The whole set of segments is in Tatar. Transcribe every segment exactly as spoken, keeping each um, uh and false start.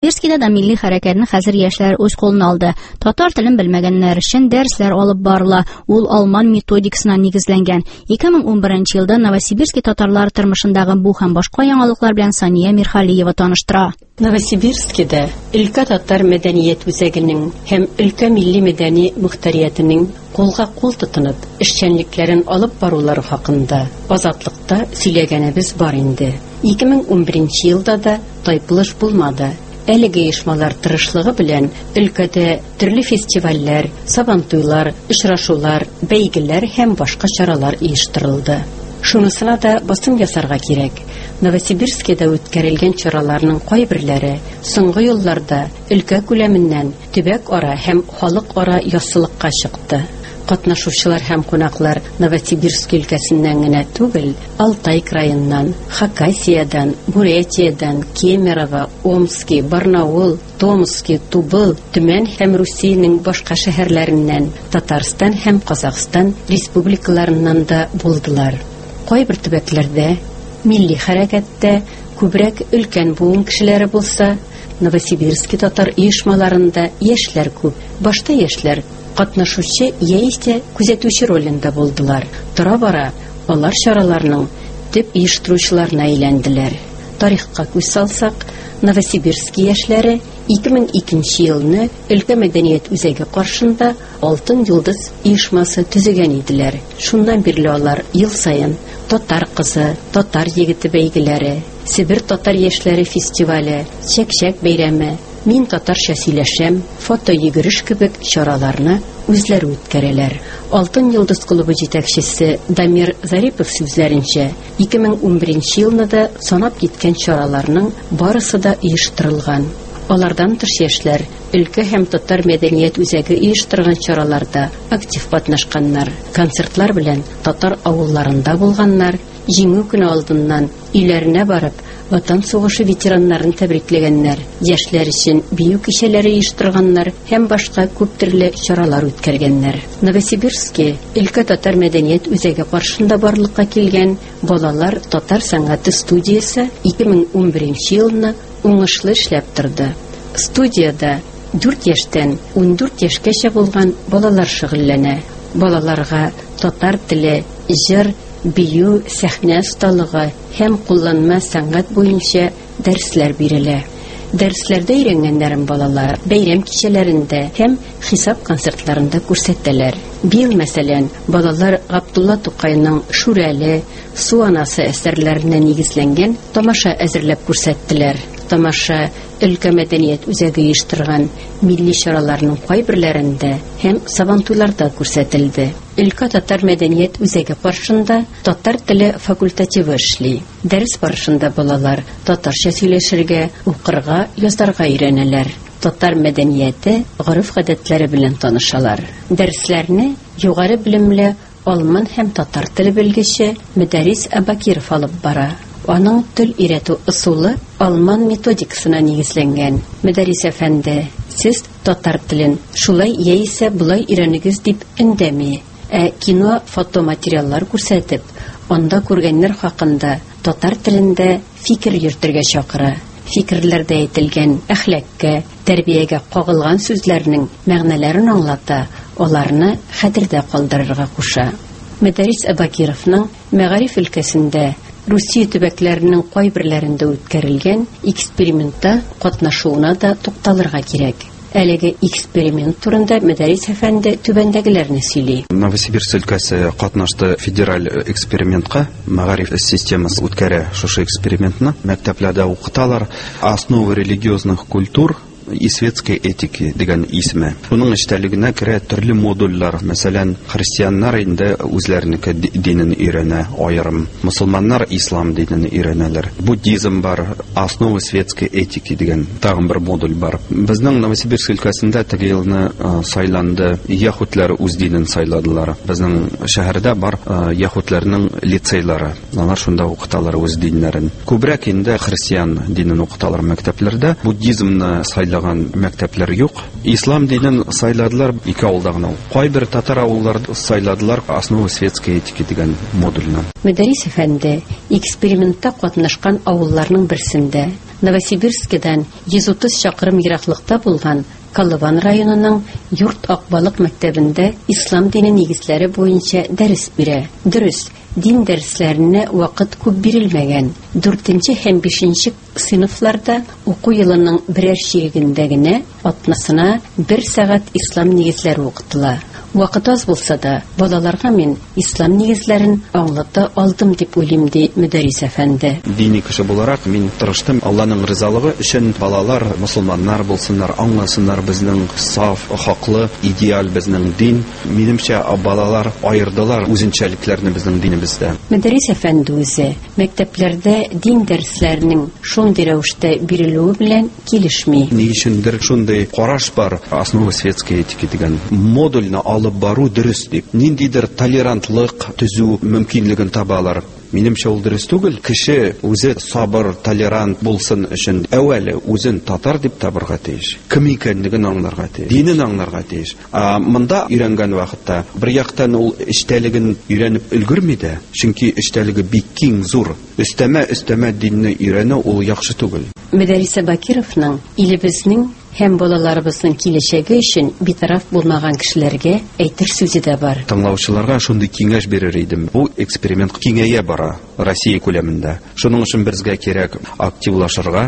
Новосибирскида да милли хәрәкәтне хәзер яшьләр үз кулына алды. Татар телен белмәгәннәр өчен дәресләр алып барыла. Ул алман методикасына нигезләнгән. ике мең унберенче елда Новосибирский татарлар тормышындагы бу һәм башка яңалыклар белән Сания Мирхалиева таныштыра. Новосибирскида өлкә татар мәдәният үзәгенең һәм өлкә милли мәдәни мөхтәриятының кулга кул тотынып эшчәнлекләрен алып барулары хакында Азатлыкта сөйләгәнебез бар инде. ике мең унберенче елда да тайпылыш булмады. Әлеге оешмалар тырышлыгы белән өлкәдә төрле фестивальләр, сабантуйлар, очрашулар, бәйгеләр һәм башка чаралар оештырылды. Шунысына да басым ясарга кирәк. Новосибирскида үткәрелгән чараларның кайберләре соңгы елларда өлкә күләменнән төбәк ара һәм халык ара яссылыкка чыкты. Катнашучылар һәм кунаклар Новосибирск өлкәсеннән генә түгел, Алтай крайыннан, Хакасиядан, Бурятиядан, Кемерово, Омский, Барнаул, Томский, Тубыл, Төмән һәм Русиянең башка шәһәрләреннән, Татарстан һәм Казакъстан республикаларыннан да булдылар. Кайбер төбәкләрдә, милли хәрәкәттә күбрәк өлкән буын кешеләре булса, Новосибирский татар оешмаларында яшьләр күп. Башта яшьләр катнашучы яисә күзәтүче ролендә булдылар. Тора-бара алар чараларның төп оештыручыларына әйләнделәр. Тарихка күз салсак, Новосибирский яшьләре ике мең икенче елны өлкә мәдәният үзәге каршында Алтын йолдыз оешмасы төзегән иделәр. Шуннан бирле алар ел саен Татар кызы, татар егете бәйгеләре, Себер татар яшьләре фестивале, Чәкчәк бәйрәме, Мин татарча сөйләшәм, фото йөгереш кебек чараларны үзләре үткәрәләр. Алтын йолдыз клубы җитәкчесе Дамир Зарипов сүзләренчә, ике мең унберенче елны да санап киткән чараларның барысы да оештырылган. Алардан тыш яшьләр өлкә һәм татар мәдәният үзәге оештырган чараларда актив катнашканнар. Концертлар белән татар авылларында булганнар, җиңү көне алдыннан өйләренә барып, Ватан сугышы ветераннарын тәбрикләгәннәр, яшьләр өчен бию кичәләре оештырганнар һәм башка күп төрле чаралар үткәргәннәр. Новосибирский өлкә татар мәдәният үзәге каршында барлыкка килгән балалар татар сәнгате студиясе ике мең унберенче елны уңышлы эшләп торды. Студияда дүрт яшьтән ундүрт яшькәчә булган балалар шөгыльләнә. Балаларга татар теле, җыр, бию, сәхнә осталыгы һәм кулланма сәнгать буенча дәресләр бирелә. Дәресләрдә өйрәнгәннәрен балалар бәйрәм кичәләрендә һәм хисап концертларында күрсәтәләр. Бил мәсәлән, балалар Габдулла Тукайның Шүрәле, Су анасы әсәрләренә нигезләнгән тамаша әзерләп күрсәттеләр. Тамаша өлкә мәдәният үзәге оештырган милли чараларның кайберләрендә һәм сабантуйларда күрсәтелде. Өлкә татар мәдәният үзәге каршында татар теле факультативы эшли. Дәрес барышында балалар татарча сөйләшергә, укырга, язарга өйрәнәләр. Татар мәдәнияте, гореф-гадәтләре белән танышалар. Дәресләрне югары белемле алман һәм татар теле белгече Мөдәррис Абакиров алып бара. Аның тел өйрәтү ысулы алман методикасына нигезләнгән. Мөдәррис әфәнде, сез татар телен шулай яисә булай өйрәнегез дип өндәми. Ә кино, фотоматериаллар күрсәтеп, анда күргәннәр хакында татар телендә фикер йөртергә чакыра. Фикерләрдә әйтелгән әхлакка, тәрбиягә кагылган сүзләрнең мәгънәләрен аңлата, аларны хәтердә калдырырга куша. Мөдәррис Абакировның мәгариф өлкәсендә Русия төбәкләренең кайберләрендә үткәрелгән экспериментта катнашуына да тукталырга кирәк. Әлеге эксперимент турында Мөдәррис әфәнде түбәндәгеләрне сөйли. Новосибирск өлкәсе катнашты федераль экспериментка, мәгариф системасы үткәрә шушы экспериментны. Мәктәпләрдә укыталар основы религиозных культур и светской этики дигән исеме. Буның эчтәлегенә керә төрле модульлар. Мәсәлән, христианнар инде үзләренеке динен өйрәнә, аерым. Мусулманнар ислам динен өйрәнәләр. Буддизм бар, основы светской этики дигән тагын бер модуль бар. Безнең Новосибирск өлкәсендә теге елны сайланды, яһүдләр үз динен сайладылар. Безнең шәһәрдә бар яһүдләрнең лицейлары. Алар шунда укыталар үз диннәрен. Күбрәк инде христиан динен укыталар мәктәпләрдә. Буддизмны сайла сайлаган мәктәпләр юк. Ислам динен сайладылар ике авылда гына. Кайбер татар авыллары сайладылар основа светской этики дигән модульнан. Мөдәррис әфәнде, экспериментта катнашкан авылларның берсендә, Новосибирскидан йөз утыз чакрым ераклыкта булган Колыван районының Юрт Акбалык мәктәбендә ислам дине нигезләре буенча дәрес бирә. Дөрес, дин дәресләренә вакыт күп бирелмәгән. дүртенче һәм бишенче сыйныфларда уку елының берәр чирегендә генә атнасына бер сәгать ислам нигезләре укытыла. Вакыт аз булса да, балаларга мин ислам нигезләрен аңлата алдым дип уйлыйм, ди мөдәррис әфәнде. Дини кеше буларак мин тырыштым Алланың ризалыгы өчен балалар, мусулманнар булсыннар, аңласыннар безнең саф, хаклы, идеаль безнең дин. Минемчә, балалар аердылар үзенчәлекләрне безнең динебездә. Мөдәррис әфәнде үзе мәктәпләрдә дин дәресләренең шундый рәвештә бирелүе белән килешми. Ни өчендер шундый караш бар, основа светской этики дигән модульны алып бару дөрес дип. Ниндидер толерантлык төзү мөмкинлеген табалар. Минемчә, ул дөрес түгел. Кеше үзе сабыр, толерант булсын өчен әүвәле үзен татар дип табырга тиеш. Кем икәнлеген аңларга тиеш. Динен аңларга тиеш. А монда өйрәнгән вакытта бер яктан ул эчтәлеген өйрәнеп өлгерми дә, чөнки эчтәлеге бик киң, зур. Өстәмә өстәмә динне өйрәнү ул яхшы түгел. Мөдәррис Бакировның илебезнең һәм балаларыбызның киләчәге өчен битараф булмаган кешеләргә әйтер сүзе дә бар. Тыңлаучыларга шундый киңәш бирер идем. Бу эксперимент киңәя бара Россия күләмендә. Шуның өчен безгә кирәк активлашырга.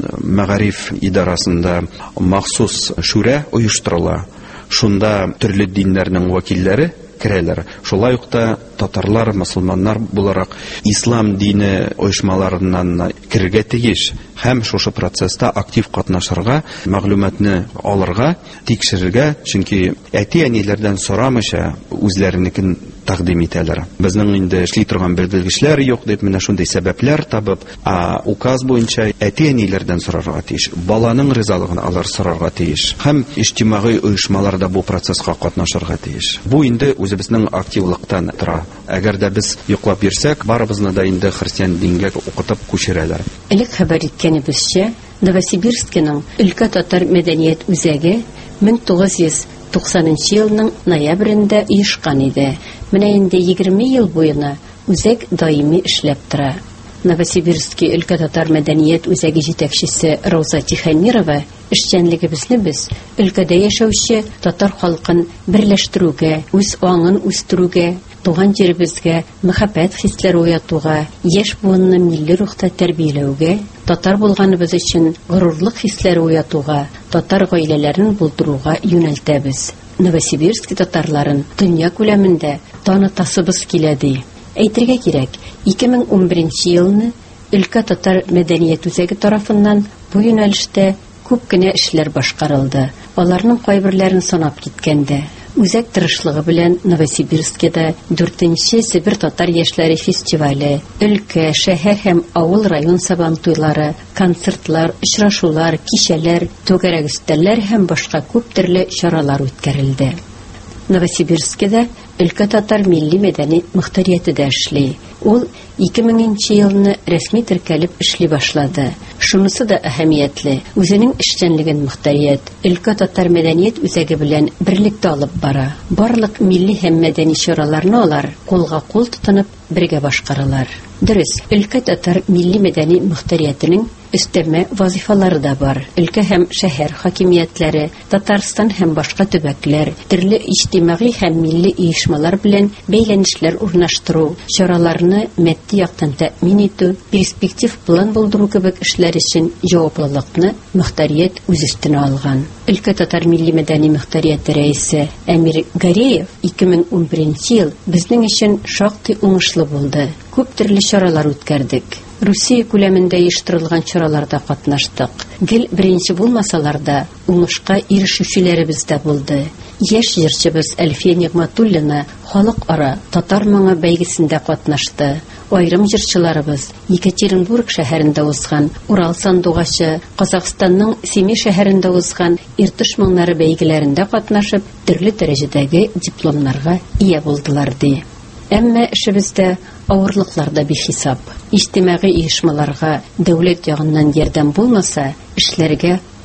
Мәгариф идарасында махсус шүрә оештырыла. Шунда төрле диннәрнең вәкилләре керәләр. Шулай ук та татарлар, мусулманнар буларак ислам дине оешмаларыннан кирергә тиеш һәм шушы процесста актив катнашырга, мәгълүматны алырга, тикшерергә, чөнки әти-әниләрдән сорамыйча үзләренекен тәкъдим итәләр. Безнең инде эшли торган белгечләр юк дип, менә шундый сәбәпләр табып, а указ буенча әти-әниләрдән сорарга тиеш, баланың ризалыгын алар сорарга тиеш һәм иҗтимагый оешмаларда бу процесска катнашырга тиеш. Бу инде үзебезнең активлыктан тора. Әгәр дә без йоклап йөрсәк, барыбызны да инде христиан дингә укытып күчерәләр. Элек хәбәр иткәнебезчә, Новосибирскиның өлкә татар мәдәният үзәге мең тугыз йөз туксанынчы елның ноябрендә оешкан иде. Менә инде егерме ел буена үзәк даими эшләп тора. Новосибирский өлкә татар мәдәният үзәге җитәкчесе Рауза Тихомирова эшчәнлегебезне без өлкәдә яшәүче татар халкын берләштерүгә, үз аңын үстерүгә, туган җиребезгә мәхәббәт хисләре уятуга, яшь буынны милли рухта тәрбияләүгә, татар булганыбыз өчен горурлык хисләре уятуга, татар гаиләләрен булдыруга юнәлтәбез. Новосибирск татарларын дөнья күләмендә танытасыбыз килә ди. Әйтергә кирәк, ике мең унберенче елны өлкә татар мәдәният үзәге тарафыннан бу юнәлештә күп кенә эшләр башкарылды. Аларның кайберләрен санап киткәндә, үзәк тырышлыгы белән Новосибирскида дүртенче Себер татар яшьләре фестивале, өлкә, шәһәр һәм авыл район сабан туйлары, концертлар, очрашулар, кичәләр, түгәрәк өстәлләр һәм башка күп төрле чаралар үткәрелде. Новосибирскида өлкә татар милли мәдәни мөхтәрияте дә эшли. Ул ике меңенче елны рәсми теркәлеп эшли башлады. Шунысы да әһәмиятле. Үзенең эшчәнлеген мөхтәрият өлкә татар мәдәният үзәге белән берлектә алып бара. Барлык милли һәм мәдәни чараларны алар кулга-кул тотынып бергә башкаралар. Дөрес, өлкә татар милли мәдәни мөхтәриятенең өстәмә вазифалары да бар. Өлкә һәм шәһәр хакимиятләре, Татарстан һәм башка төбәкләр, төрле иҗтимагый һәм милли оешмалар белән бәйләнешләр урнаштыру, чараларны матди яктан тәэмин итү, перспектив план булдыру кебек эшләр өчен җаваплылыкны мөхтәрият үз өстенә алган. Өлкә татар милли мәдәни мөхтәрияте рәисе Әмир Гареев ике мең унберенче ел безнең өчен шактый уңышлы булды. Күп төрле чаралар үткәрдек. Русия күләмендә оештырылган чараларда катнаштык. Гел беренче булмасалар да, уңышка ирешүчеләребез дә булды. Яшь җырчыбыз Әлфия Нигъмәтуллина халыкара татар моңы бәйгесендә катнашты. Айрым җырчыларыбыз Екатеринбург шәһәрендә узган Урал сандугачы, Казакъстанның Семей шәһәрендә узган Иртыш моңнары бәйгеләрендә катнашып, төрле дәрәҗәдәге дипломнарга ия булдылар ди. Әмма эшебездә авырлыклар да бихисап. Иҗтимагый оешмаларга дәүләт ягыннан ярдәм булмаса, эшләргә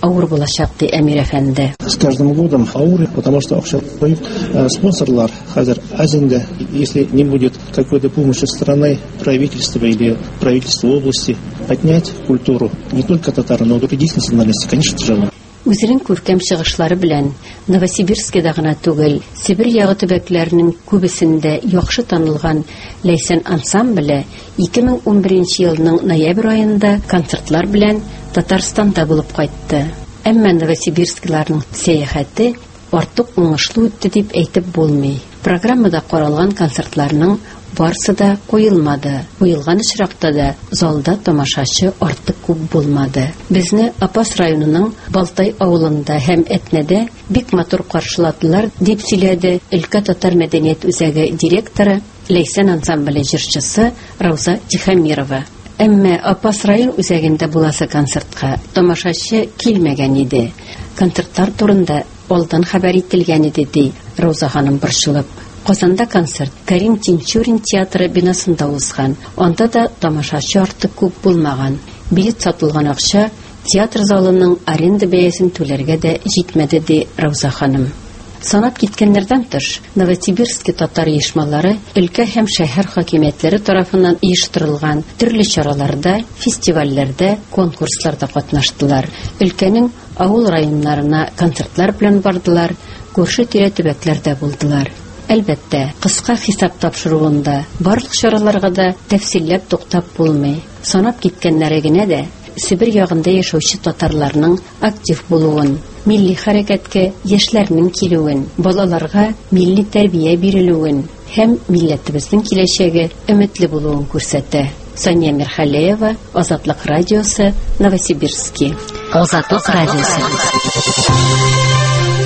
авыр булачак ди Әмир әфәнде. С каждым годом ауыр, потому что спонсорлар хәзер әзендә, если не будет какой-то помощи со стороны правительства или правительства области, поднять культуру не только татар, но и других национальностей, конечно, тяжело. Үзенең күркәм чыгышлары белән Новосибирскида гына түгел, Сибир ягы төбәкләренең күбесендә яхшы танылган Ләйсән ансамбле ике мең унберенче елның ноябрь аенда концертлар белән Татарстанда булып кайтты. Әмма новосибирскиларның сәяхәте артык уңышлы үтте дип әйтеп булмый. Программада каралган концертларның барысы да куелмады. Куелган очракта да залда тамашачы артык күп булмады. Безне Апас районының Балтай авылында һәм Әтнәдә бик матур каршыладылар дип сөйләде өлкә татар мәдәният үзәге директоры Ләйсән ансамбле җырчысы Рауза Тихомирова. Әмма Апас район үзәгендә буласы концертка тамашачы килмәгән иде. Концертлар турында алдан хәбәр ителгән иде ди Рауза ханым борчылып. Казанда концерт Карим Тинчурин театры бинасында узган. Анда да тамашачы артык күп булмаган. Билет сатылган акча театр залының аренда бәясен түләргә дә җитмәде ди Рауза ханым. Санап киткәннәрдән тыш, Новосибирский татар оешмалары өлкә һәм шәһәр хакимиятләре тарафыннан оештырылган төрле чараларда, фестивальләрдә, конкурсларда катнаштылар. Өлкәнең авыл районнарына концертлар белән бардылар, күрше-тирә төбәкләрдә булдылар. Әлбәттә, кыска хисап тапшыруында барлык чараларга да тәфсилләп туктап булмый. Санап киткәннәре генә дә Сибир ягында яшәүче татарларның актив булуын, милли хәрәкәткә яшьләрнең килүен, балаларга милли тәрбия бирелүен һәм милләтебезнең киләчәге өметле булуын күрсәтә. Сания Мирхалеева, Азатлык радиосы, Новосибирский. Азатлык радиосы.